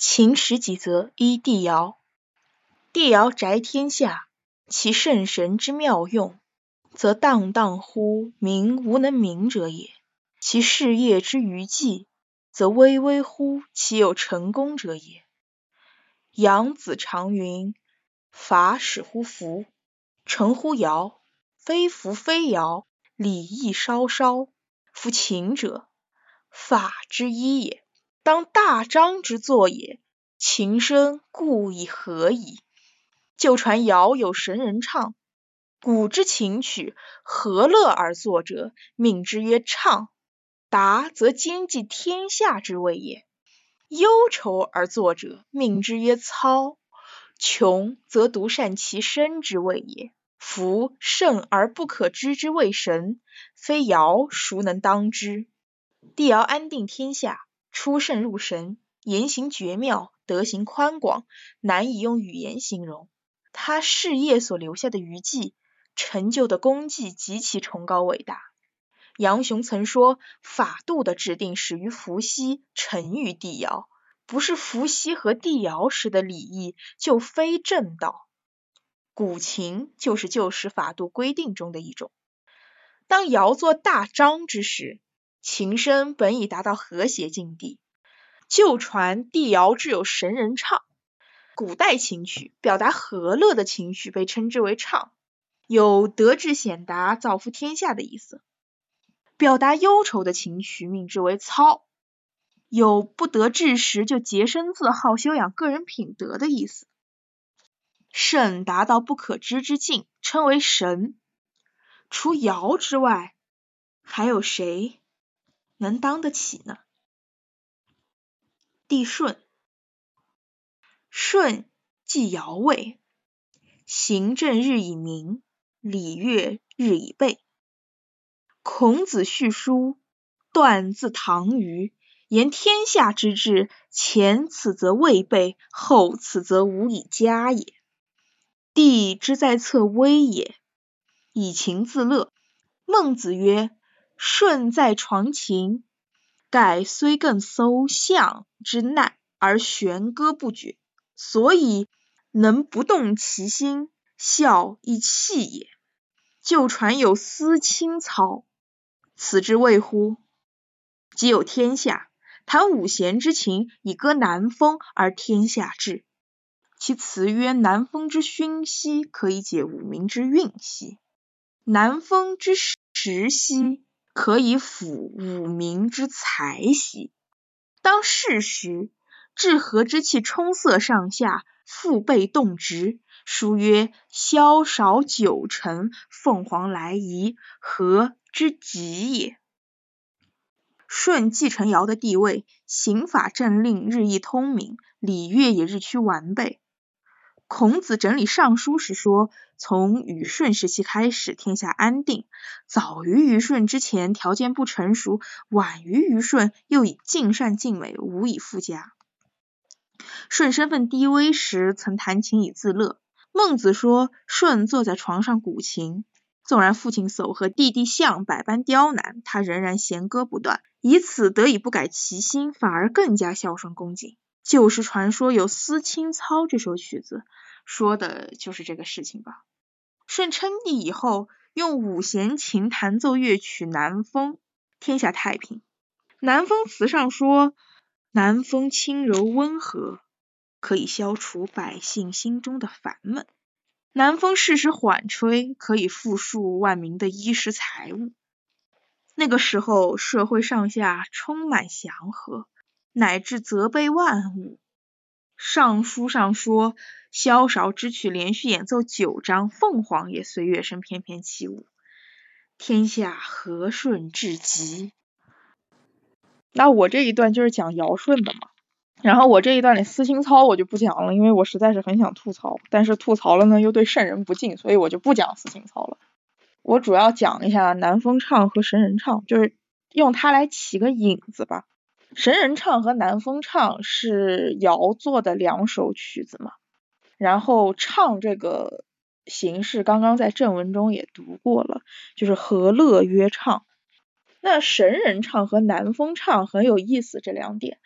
秦史几则一帝尧。帝尧宅天下，其圣神之妙用，则荡荡乎民无能明者也；其事业之愚计，则巍巍乎其有成功者也。杨子常云：法始乎夫，成乎尧，非夫非尧，礼义稍稍。夫秦者，法之一也，当大章之作也。秦生故以和矣。旧传尧有神人唱，古之琴曲，何乐而作者，命之曰唱。达则兼济天下之谓也。忧愁而作者，命之曰操。穷则独善其身之谓也。夫圣而不可知之谓神，非尧孰能当之？帝尧安定天下，出圣入神，言行绝妙，德行宽广，难以用语言形容。他事业所留下的余迹，成就的功绩极其崇高伟大。杨雄曾说，法度的制定始于伏羲，成于帝尧，不是伏羲和帝尧时的礼义，就非正道。古琴就是旧时法度规定中的一种。当尧作大章之时，琴声本已达到和谐境地。旧传帝尧制有神人唱，古代琴曲表达和乐的情绪被称之为唱，有德智显达、造福天下的意思。表达忧愁的情绪命之为操，有不得志时就洁身自好、修养个人品德的意思。圣达到不可知之境，称为神。除尧之外，还有谁能当得起呢？帝舜。舜即尧位，行政日以明，礼乐日以备。孔子叙书，断自唐虞，言天下之治，前此则未备，后此则无以加也。帝之在侧危也，以琴自乐。孟子曰：舜在床琴，盖虽更搜象之难，而弦歌不绝，所以能不动其心，效亦气也。旧传有司卿操，此之谓乎？即有天下，弹五弦之琴，以歌南风，而天下治。其词曰：南风之熏兮，可以解五民之韵兮；南风之时兮，可以抚五民之财兮。当世时，治和之气充塞上下，腹背动直，书曰：萧韶九成，凤凰来仪，和之极也。舜继承尧的地位，刑法政令日益通明，礼乐也日趋完备。孔子整理尚书时说，从禹舜时期开始，天下安定。早于禹舜之前，条件不成熟；晚于禹舜，又以尽善尽美，无以复加。舜身份低微时，曾弹琴以自乐。孟子说，舜坐在床上鼓琴，纵然父亲叟和弟弟象百般刁难，他仍然弦歌不断，以此得以不改其心，反而更加孝顺恭敬。旧时传说有司卿操这首曲子，说的就是这个事情吧。舜称帝以后，用五弦琴弹奏乐曲南风，天下太平。南风词上说，南风轻柔温和，可以消除百姓心中的烦闷。南风适时缓吹，可以富庶万民的衣食财物。那个时候，社会上下充满祥和，乃至责备万物。尚书上说，萧韶之曲连续演奏9章，凤凰也随乐声翩翩起舞，天下和顺至极。那我这一段就是讲尧舜的嘛，然后我这一段里司卿操我就不讲了，因为我实在是很想吐槽，但是吐槽了呢又对圣人不敬，所以我就不讲司卿操了。我主要讲一下南风唱和神人唱，就是用它来起个引子吧。神人唱和南风唱是尧做的2首曲子嘛，然后唱这个形式刚刚在正文中也读过了，就是和乐曰唱。那神人唱和南风唱很有意思，这2点。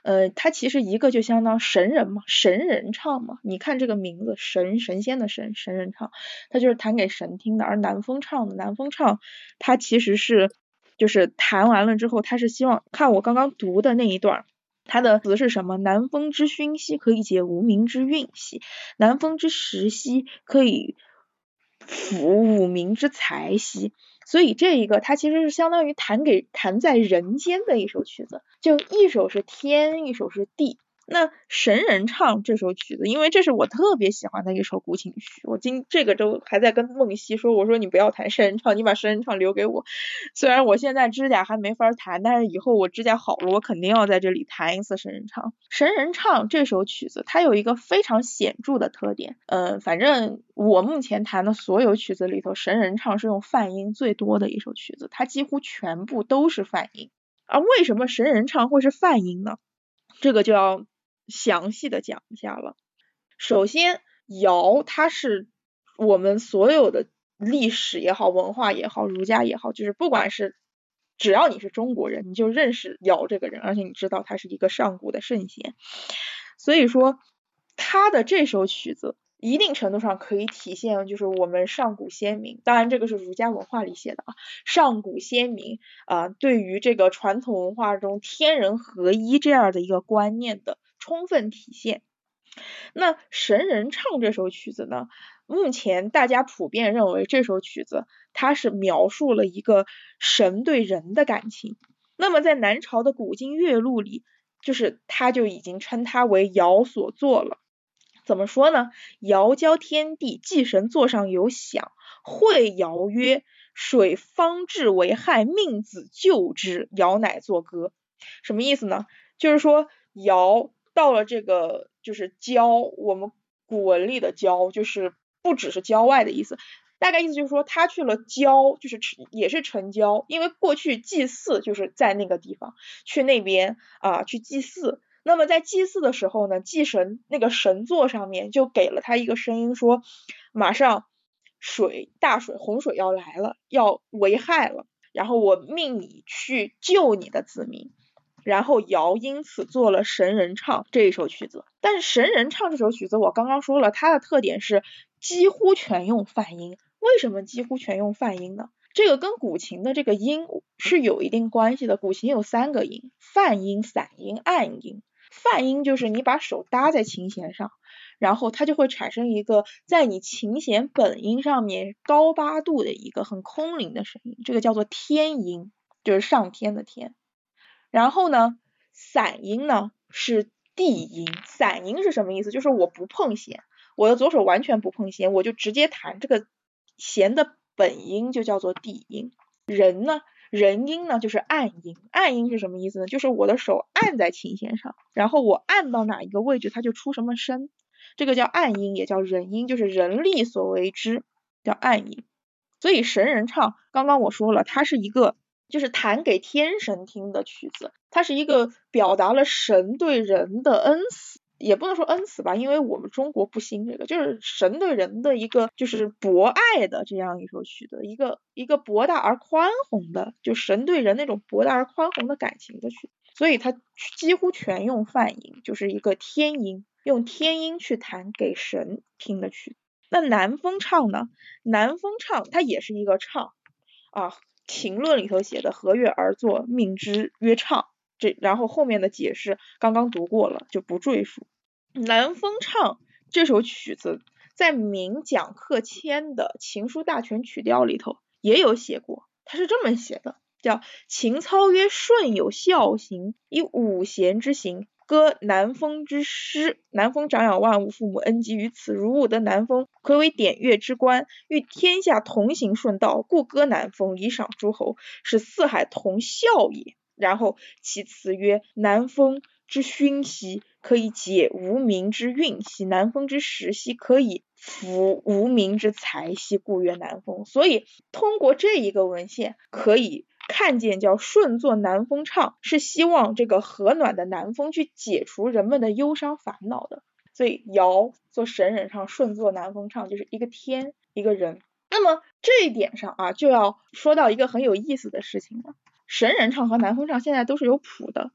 它其实一个就相当神人嘛，神人唱嘛，你看这个名字神仙的神人唱，它就是弹给神听的。而南风唱的南风唱，它其实是就是弹完了之后，它是希望看我刚刚读的那一段，它的词是什么？南风之熏兮，可以解无名之韵兮；南风之时兮，可以抚五名之财兮。所以这一个它其实是相当于弹在人间的一首曲子，就一首是天，一首是地。那神人唱这首曲子，因为这是我特别喜欢的一首古琴曲，我这个周还在跟梦溪说，我说你不要弹神人唱，你把神人唱留给我。虽然我现在指甲还没法弹，但是以后我指甲好了，我肯定要在这里弹一次神人唱。神人唱这首曲子，它有一个非常显著的特点，反正我目前弹的所有曲子里头，神人唱是用泛音最多的一首曲子，它几乎全部都是泛音。而为什么神人唱会是泛音呢？这个就要详细的讲一下了。首先，尧它是我们所有的历史也好，文化也好，儒家也好，就是不管是只要你是中国人，你就认识尧这个人，而且你知道他是一个上古的圣贤。所以说他的这首曲子一定程度上可以体现就是我们上古先民，当然这个是儒家文化里写的啊，上古先民对于这个传统文化中天人合一这样的一个观念的充分体现。那神人唱这首曲子呢，目前大家普遍认为这首曲子它是描述了一个神对人的感情。那么在南朝的古今乐录里，就是他就已经称它为尧所作了。怎么说呢？尧教天地，祭神座上有响，会尧曰：水方至为害，命子救之，尧乃作歌。什么意思呢？就是说尧到了这个就是郊，我们古文里的郊就是不只是郊外的意思，大概意思就是说他去了郊，就是也是城郊，因为过去祭祀就是在那个地方，去那边去祭祀。那么在祭祀的时候呢，祭神那个神座上面就给了他一个声音说，马上大水洪水要来了，要危害了，然后我命你去救你的子民。然后尧因此做了神人唱这一首曲子。但是神人唱这首曲子我刚刚说了，它的特点是几乎全用泛音。为什么几乎全用泛音呢？这个跟古琴的这个音是有一定关系的。古琴有3个音，泛音、散音、按音。泛音就是你把手搭在琴弦上，然后它就会产生一个在你琴弦本音上面高8度的一个很空灵的声音，这个叫做天音，就是上天的天。然后呢，散音呢是地音。散音是什么意思？就是我不碰弦，我的左手完全不碰弦，我就直接弹这个弦的本音，就叫做地音。人音呢就是按音。按音是什么意思呢？就是我的手按在琴弦上，然后我按到哪一个位置它就出什么声，这个叫按音，也叫人音，就是人力所为之，叫按音。所以神人唱刚刚我说了，它是一个就是弹给天神听的曲子，它是一个表达了神对人的恩赐，也不能说恩赐吧，因为我们中国不兴这个，就是神对人的一个就是博爱的这样一首曲子，一个博大而宽宏的，就神对人那种博大而宽宏的感情的曲子。所以它几乎全用泛音，就是一个天音，用天音去弹给神听的曲子。那南风唱呢？南风唱它也是一个唱秦论里头写的和乐而作，命之曰唱，然后后面的解释刚刚读过了，就不赘述。南风唱这首曲子在明蒋克谦的琴书大全曲调里头也有写过，他是这么写的，叫秦操曰舜有孝行，以五弦之行，歌南风之诗。南风长养万物，父母恩及于此，如吾得南风，魁为典乐之官，欲天下同行顺道，故歌南风，以赏诸侯，使四海同孝也。然后其词曰：南风之熏兮，可以解无名之韵兮；南风之时兮，可以抚无名之财兮，故曰南风。所以通过这一个文献可以看见，叫舜作南风唱是希望这个和暖的南风去解除人们的忧伤烦恼的。所以尧做神人唱，舜作南风唱，就是一个天一个人。那么这一点上就要说到一个很有意思的事情了。神人唱和南风唱现在都是有谱的，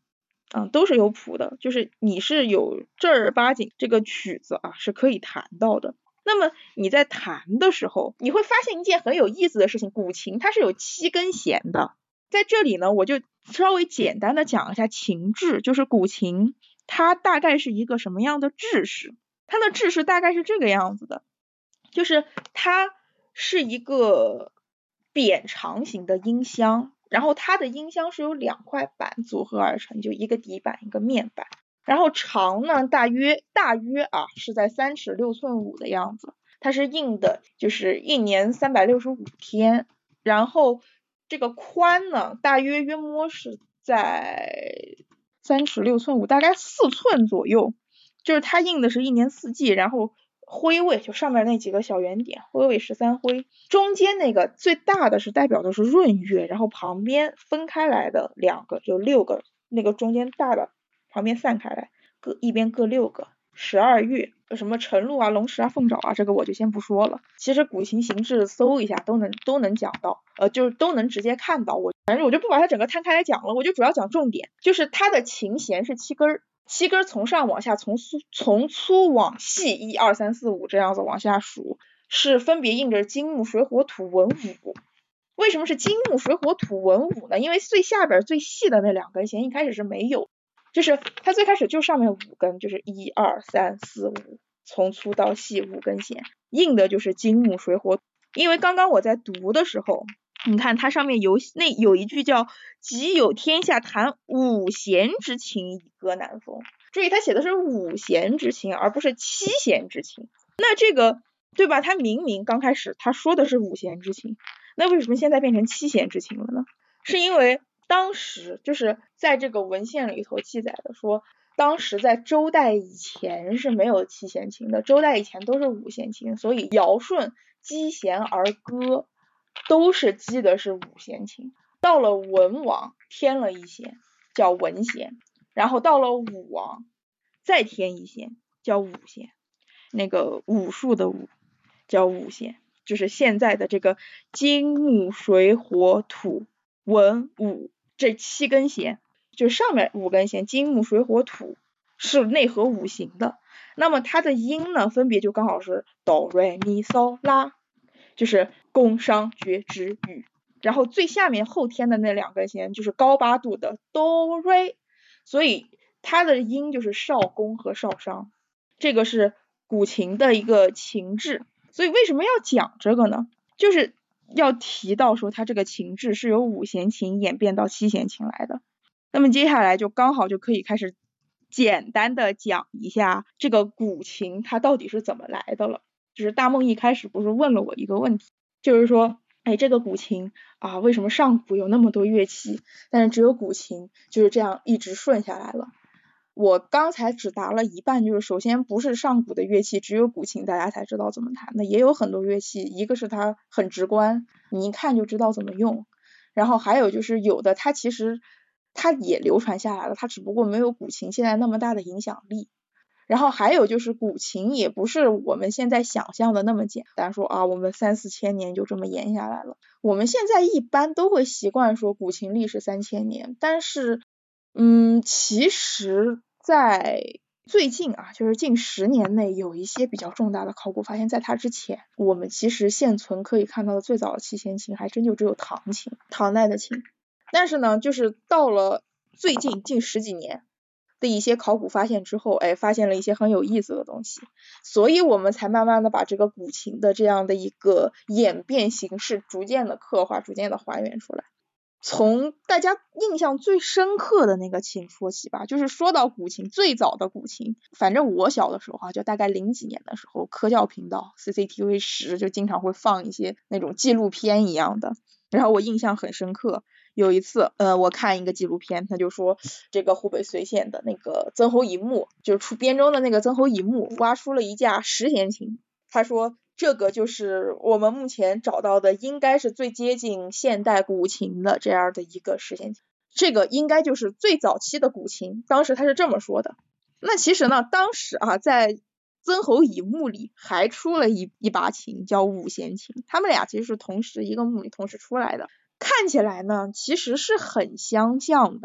都是有谱的，就是你是有正儿八经这个曲子啊是可以弹到的。那么你在弹的时候，你会发现一件很有意思的事情，古琴它是有7根弦的。在这里呢，我就稍微简单的讲一下琴制，就是古琴它大概是一个什么样的制式。它的制式大概是这个样子的，就是它是一个扁长形的音箱，然后它的音箱是由2块板组合而成，就一个底板一个面板，然后长呢大约是在3尺6寸5的样子，它是硬的，就是1年365天，然后这个宽呢大约约摸是在3尺6寸5，大概4寸左右，就是它印的是1年4季，然后徽位就上面那几个小圆点，徽位13徽，中间那个最大的是代表的是闰月，然后旁边分开来的2个就6个，那个中间大的旁边散开来，一边各6个，12月什么辰鹿啊、龙时啊、凤爪啊，这个我就先不说了。其实古琴形制搜一下都能讲到，就是都能直接看到。反正我就不把它整个摊开来讲了，我就主要讲重点，就是它的琴弦是7根，7根从上往下，从粗往细，1、2、3、4、5这样子往下数，是分别印着金木水火土文武。为什么是金木水火土文武呢？因为最下边最细的那2根弦一开始是没有，就是它最开始就上面5根，就是1、2、3、4、5，从粗到细5根弦，印的就是金木水火土。因为刚刚我在读的时候，你看它上面有一句叫即有天下弹5弦之琴以歌南风，注意它写的是5弦之琴而不是7弦之琴，那这个对吧，它明明刚开始他说的是5弦之琴，那为什么现在变成7弦之琴了呢？是因为当时就是在这个文献里头记载的说，当时在周代以前是没有7弦琴的，周代以前都是5弦琴，所以尧舜击弦而歌都是击的是5弦琴。到了文王添了1弦叫文弦，然后到了武王再添1弦叫武弦，那个武术的武叫武弦，就是现在的这个金木水火土文武这7根弦，就上面5根弦金木水火土是内合五行的，那么它的音呢分别就刚好是哆来咪嗦拉，就是宫商角徵羽，然后最下面后天的那2根弦就是高8度的哆瑞，所以它的音就是少宫和少商，这个是古琴的一个琴制。所以为什么要讲这个呢？就是要提到说它这个琴制是由5弦琴演变到7弦琴来的。那么接下来就刚好就可以开始简单的讲一下这个古琴它到底是怎么来的了。就是大梦一开始不是问了我一个问题，就是说这个古琴啊，为什么上古有那么多乐器，但是只有古琴就是这样一直顺下来了。我刚才只答了一半，就是首先不是上古的乐器只有古琴大家才知道怎么弹的，也有很多乐器，一个是它很直观，你一看就知道怎么用，然后还有就是有的它其实它也流传下来了，它只不过没有古琴现在那么大的影响力。然后还有就是古琴也不是我们现在想象的那么简单，说啊我们3、4千年就这么演下来了。我们现在一般都会习惯说古琴历史3000年，但是其实在最近啊，就是近10年内有一些比较重大的考古发现，在它之前我们其实现存可以看到的最早的7弦琴还真就只有唐琴，唐代的琴。但是呢就是到了最近近10几年的一些考古发现之后，发现了一些很有意思的东西，所以我们才慢慢的把这个古琴的这样的一个演变形式逐渐的刻画，逐渐的还原出来。从大家印象最深刻的那个琴说起吧，就是说到古琴，最早的古琴，反正我小的时候就大概00几年的时候，科教频道 CCTV10就经常会放一些那种纪录片一样的，然后我印象很深刻。有一次我看一个纪录片，他就说这个湖北随县的那个曾侯乙墓，就是出编钟的那个曾侯乙墓挖出了一架10弦琴，他说这个就是我们目前找到的应该是最接近现代古琴的这样的一个10弦琴，这个应该就是最早期的古琴，当时他是这么说的。那其实呢当时在曾侯乙墓里还出了一把琴叫5弦琴，他们俩其实是同时一个墓里同时出来的，看起来呢其实是很相像的，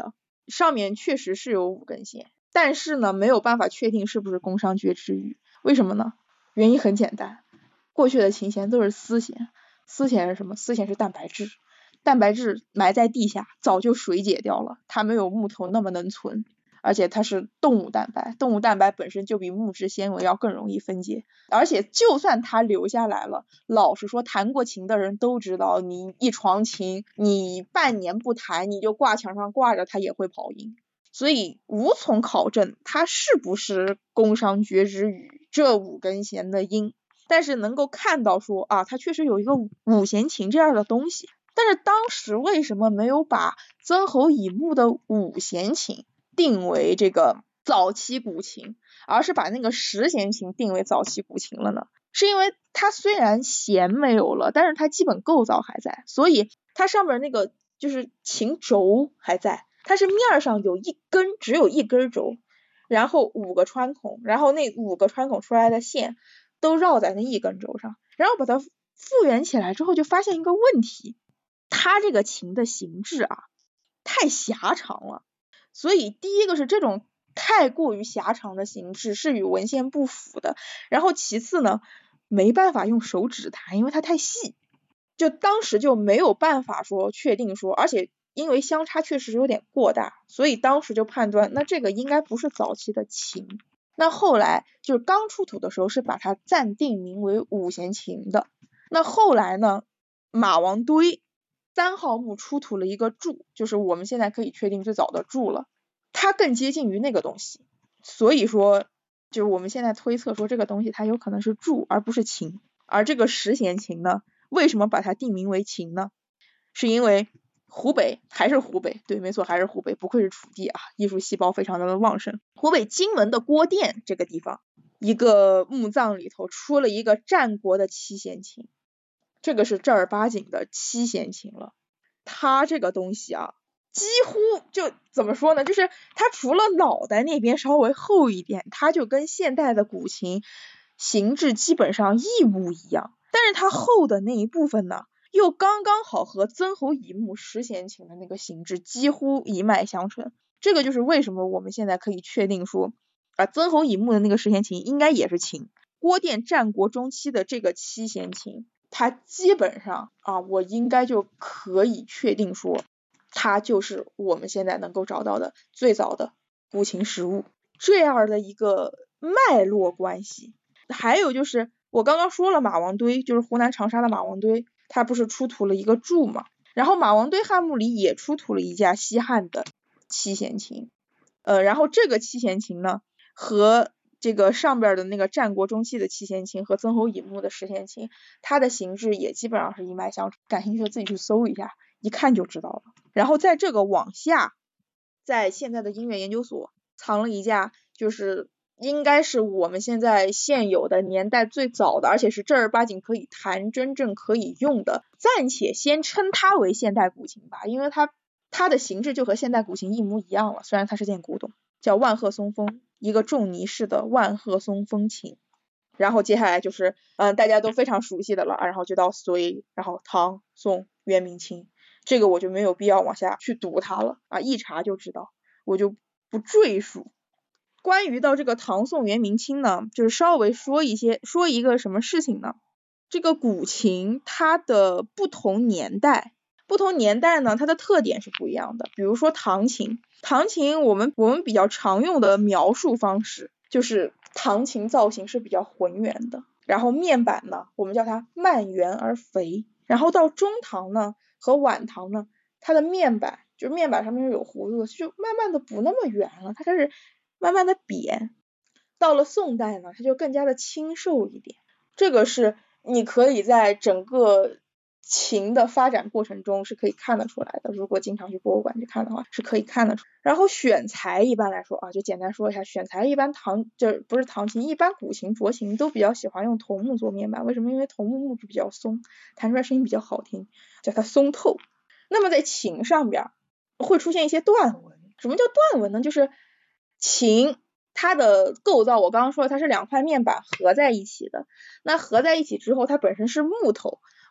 上面确实是有5根弦，但是呢没有办法确定是不是宫商角徵羽。为什么呢？原因很简单，过去的琴弦都是丝弦，丝弦是什么？丝弦是蛋白质，蛋白质埋在地下早就水解掉了，它没有木头那么能存，而且它是动物蛋白，动物蛋白本身就比木质纤维要更容易分解，而且就算它留下来了，老实说弹过琴的人都知道，你一床琴你半年不弹，你就挂墙上挂着它也会跑音，所以无从考证它是不是宫商角徵羽这5根弦的音，但是能够看到说啊，它确实有一个五弦琴这样的东西。但是当时为什么没有把曾侯乙墓的5弦琴定为这个早期古琴，而是把那个10弦琴定为早期古琴了呢？是因为它虽然弦没有了，但是它基本构造还在，所以它上面那个就是琴轴还在，它是面上有只有一根轴，然后5个穿孔，然后那5个穿孔出来的线都绕在那一根轴上，然后把它复原起来之后就发现一个问题，它这个琴的形制啊太狭长了，所以第一个是这种太过于狭长的形制是与文献不符的，然后其次呢没办法用手指弹，因为它太细，就当时就没有办法说确定说，而且因为相差确实有点过大，所以当时就判断那这个应该不是早期的琴。那后来就是刚出土的时候是把它暂定名为5弦琴的，那后来呢马王堆3号墓出土了一个柱，就是我们现在可以确定最早的柱了，它更接近于那个东西，所以说就是我们现在推测说这个东西它有可能是柱而不是琴。而这个10弦琴呢，为什么把它定名为琴呢？是因为还是湖北，对，没错，还是湖北，不愧是楚地啊，艺术细胞非常的旺盛。湖北荆门的郭店这个地方，一个墓葬里头出了一个战国的7弦琴，这个是正儿八经的7弦琴了。它这个东西啊，几乎就怎么说呢，就是它除了脑袋那边稍微厚一点，它就跟现代的古琴形制基本上一模一样，但是它厚的那一部分呢又刚刚好和曾侯乙墓10弦琴的那个形制几乎一脉相承。这个就是为什么我们现在可以确定说曾侯乙墓的那个10弦琴应该也是琴，郭店战国中期的这个7弦琴它基本上我应该就可以确定说它就是我们现在能够找到的最早的古琴实物，这样的一个脉络关系。还有就是我刚刚说了马王堆，就是湖南长沙的马王堆，它不是出土了一个柱嘛，然后马王堆汉墓里也出土了一架西汉的7弦琴，然后这个7弦琴呢和这个上边的那个战国中期的7弦琴和曾侯乙墓的10弦琴，它的形制也基本上是一脉相承，感兴趣的自己去搜一下，一看就知道了。然后在这个往下，在现在的音乐研究所藏了一架，就是应该是我们现在现有的年代最早的，而且是正儿八经可以弹真正可以用的，暂且先称它为现代古琴吧，因为它的形制就和现代古琴一模一样了，虽然它是件古董，叫万壑松风，一个仲尼式的万壑松风琴。然后接下来就是大家都非常熟悉的了，然后就到隋，然后唐宋元明清，这个我就没有必要往下去读它了一查就知道，我就不赘述。关于到这个唐宋元明清呢，就是稍微说一个什么事情呢，这个古琴它的不同年代呢，它的特点是不一样的。比如说唐琴我们比较常用的描述方式就是唐琴造型是比较浑圆的，然后面板呢我们叫它蔓圆而肥，然后到中唐呢和晚唐呢，它的面板就是面板上面有弧度，就慢慢的不那么圆了，它开始慢慢的扁。到了宋代呢，它就更加的清瘦一点，这个是你可以在整个琴的发展过程中是可以看得出来的，如果经常去博物馆去看的话是可以看得出来。然后选材一般来说就简单说一下，选材一般不是唐琴，一般古琴斫琴都比较喜欢用桐木做面板，为什么？因为桐木木质比较松，弹出来声音比较好听，叫它松透。那么在琴上边会出现一些断纹，什么叫断纹呢？就是琴它的构造我刚刚说它是2块面板合在一起的，那合在一起之后它本身是木头，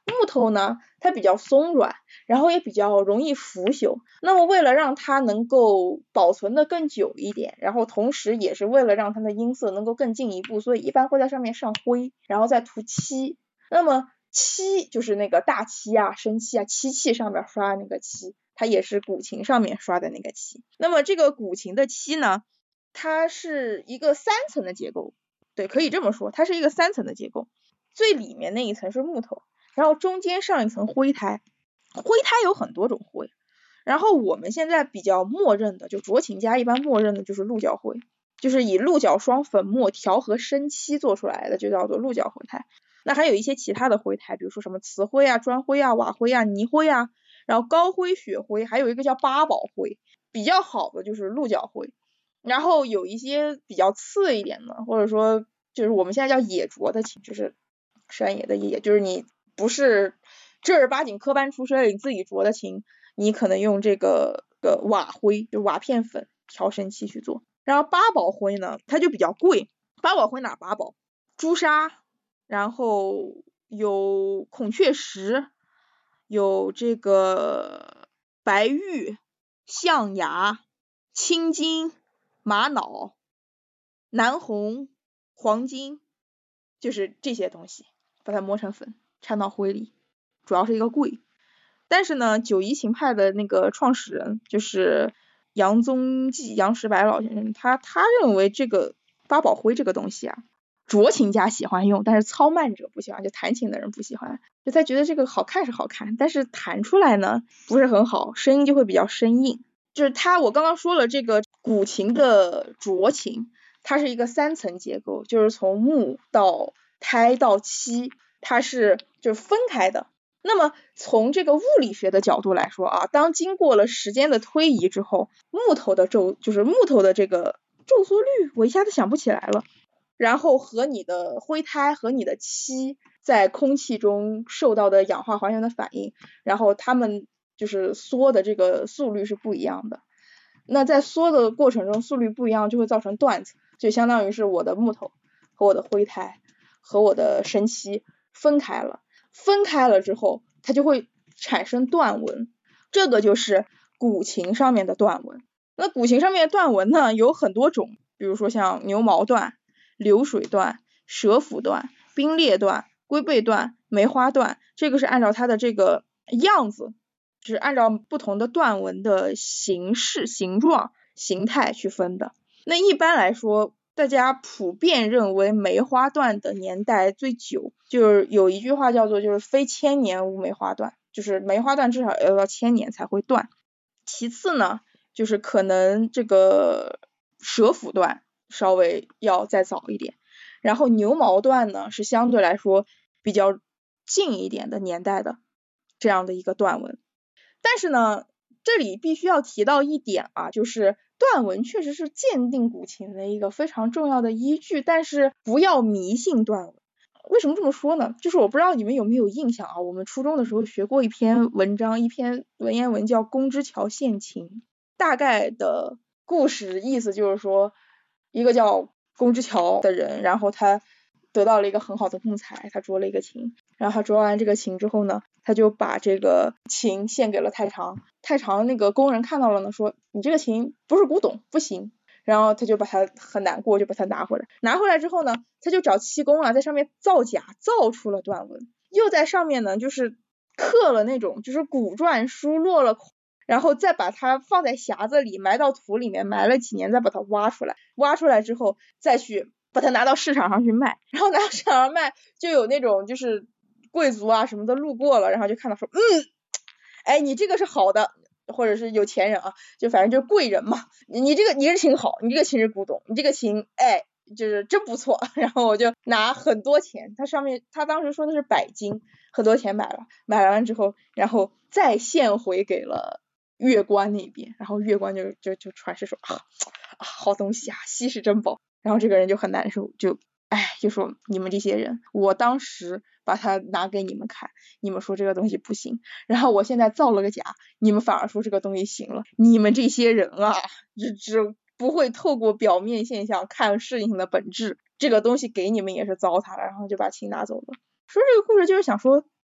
木头呢，它比较松软，然后也比较容易腐朽。那么为了让它能够保存的更久一点，然后同时也是为了让它的音色能够更进一步，所以一般会在上面上灰，然后再涂漆。那么漆就是那个大漆啊、生漆啊、漆器上面刷那个漆，它也是古琴上面刷的那个漆。那么这个古琴的漆呢，它是一个3层的结构，对，可以这么说，它是一个3层的结构。最里面那一层是木头，然后中间上一层灰胎。灰胎有很多种灰，然后我们现在比较默认的，就酌情家一般默认的就是鹿角灰，就是以鹿角霜粉末调和生漆做出来的，就叫做鹿角灰胎。那还有一些其他的灰胎，比如说什么瓷灰啊、砖灰啊、瓦灰啊、泥灰啊，然后高灰、雪灰，还有一个叫八宝灰。比较好的就是鹿角灰，然后有一些比较次一点的，或者说就是我们现在叫野拙的琴，就是山野的野，就是你不是正儿八经科班出身，你自己琢的琴，你可能用这个瓦灰，就瓦片粉调生漆去做。然后八宝灰呢，它就比较贵。八宝灰哪八宝？朱砂，然后有孔雀石，有这个白玉、象牙、青金、玛瑙、南红、黄金，就是这些东西，把它磨成粉，掺到灰里，主要是一个贵。但是呢，九夷琴派的那个创始人就是杨宗济、杨时白老先生，他认为这个八宝灰这个东西啊，酌情家喜欢用，但是操慢者不喜欢，就弹琴的人不喜欢，就他觉得这个好看是好看，但是弹出来呢不是很好，声音就会比较生硬。就是我刚刚说了，这个古琴的酌情，它是一个3层结构，就是从木到胎到漆，它是就是分开的。那么从这个物理学的角度来说啊，当经过了时间的推移之后，木头的这个皱缩率我一下子想不起来了，然后和你的灰胎和你的漆在空气中受到的氧化还原的反应，然后它们就是缩的这个速率是不一样的。那在缩的过程中速率不一样，就会造成断层，就相当于是我的木头和我的灰胎和我的生漆分开了之后，它就会产生断纹，这个就是古琴上面的断纹。那古琴上面的断纹呢有很多种，比如说像牛毛断、流水断、蛇腹断、冰裂断、龟背断、梅花断，这个是按照它的这个样子，就是按照不同的断纹的形式、形状、形态去分的。那一般来说，大家普遍认为梅花断的年代最久，就是有一句话叫做就是非千年无梅花断，就是梅花断至少要到1000年才会断。其次呢，就是可能这个蛇腹断稍微要再早一点，然后牛毛断呢是相对来说比较近一点的年代的这样的一个断纹。但是呢，这里必须要提到一点啊，就是断纹确实是鉴定古琴的一个非常重要的依据，但是不要迷信断纹。为什么这么说呢？就是我不知道你们有没有印象啊，我们初中的时候学过一篇文章，一篇文言文叫《公之桥献琴》，大概的故事意思就是说，一个叫公之桥的人，然后他得到了一个很好的木材，他琢了一个琴，然后他琢完这个琴之后呢，他就把这个琴献给了太常，太常那个工人看到了呢，说你这个琴不是古董，不行。然后他就把他很难过，就把他拿回来。拿回来之后呢，他就找漆工啊，在上面造假，造出了断纹，又在上面呢就是刻了那种就是古篆书，落了，然后再把它放在匣子里，埋到土里面，埋了几年，再把它挖出来。挖出来之后，再去把它拿到市场上去卖。然后拿到市场上卖，就有那种就是贵族啊什么的路过了，然后就看到说，哎，你这个是好的。或者是有钱人啊，就反正就是贵人嘛，你这琴好，你这个琴是古董，你这个琴哎就是真不错，然后我就拿很多钱，他当时说的是100斤，很多钱买了，买完之后，然后再献回给了乐官那边，然后乐官就传世说好东西啊，稀世珍宝，然后这个人就很难受，就说你们这些人，我当时把它拿给你们看，你们说这个东西不行，然后我现在造了个假，你们反而说这个东西行了，你们这些人啊，只不会透过表面现象看事情的本质，这个东西给你们也是糟蹋了，然后就把琴拿走了。说这个故事就是想说，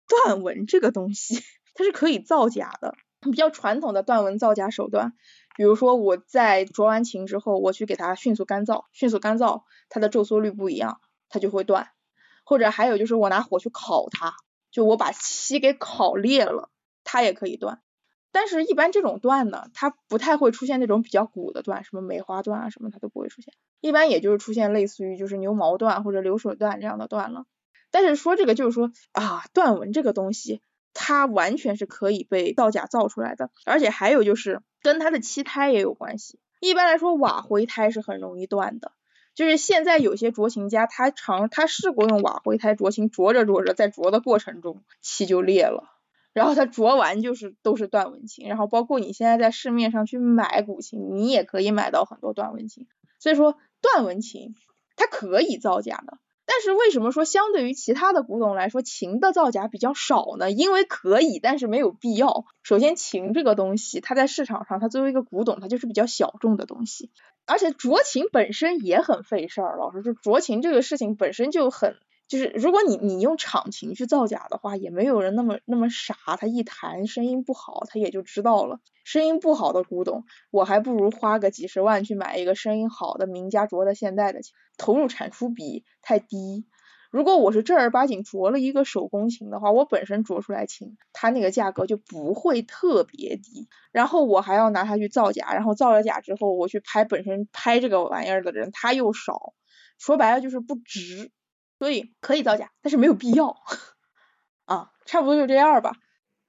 断纹这个东西它是可以造假的。比较传统的断纹造假手段，比如说我在着完情之后，我去给它迅速干燥，它的皱缩率不一样，它就会断。或者还有就是我拿火去烤它，就我把漆给烤裂了，它也可以断。但是一般这种断呢，它不太会出现那种比较古的断，什么梅花断啊什么它都不会出现，一般也就是出现类似于就是牛毛断或者流水断这样的断了。但是说这个就是说啊，断纹这个东西它完全是可以被造假造出来的，而且还有就是跟它的漆胎也有关系。一般来说瓦灰胎是很容易断的，就是现在有些琢琴家他试过用瓦灰胎琢琴，琢着在琢的过程中漆就裂了，然后他琢完都是断纹琴，然后包括你现在在市面上去买古琴，你也可以买到很多断纹琴。所以说断纹琴它可以造假的，但是为什么说相对于其他的古董来说琴的造假比较少呢？因为可以，但是没有必要。首先琴这个东西它在市场上它作为一个古董它就是比较小众的东西，而且琢琴本身也很费事儿，老实说琢琴这个事情本身就很就是如果你用厂琴去造假的话，也没有人那么傻，他一弹声音不好他也就知道了。声音不好的古董，我还不如花个几十万去买一个声音好的名家琢的现代的琴，投入产出比太低。如果我是正儿八经琢了一个手工琴的话，我本身琢出来琴，它那个价格就不会特别低，然后我还要拿它去造假，然后造了假之后我去拍本身拍这个玩意儿的人他又少，说白了就是不值。所以可以造假，但是没有必要啊，差不多就这样吧。